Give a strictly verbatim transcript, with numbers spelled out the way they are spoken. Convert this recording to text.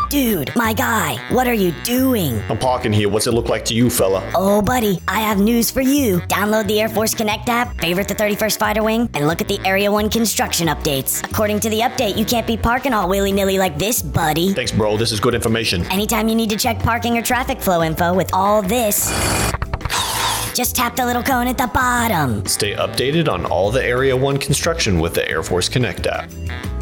Dude, my guy, what are you doing? I'm parking here. What's it look like to you, fella? Oh, buddy, I have news for you. Download the Air Force Connect app, favorite the thirty-first Fighter Wing, and look at the Area one construction updates. According to the update, you can't be parking all willy-nilly like this, buddy. Thanks, bro. This is good information. Anytime you need to check parking or traffic flow info with all this, just tap the little cone at the bottom. Stay updated on all the Area one construction with the Air Force Connect app.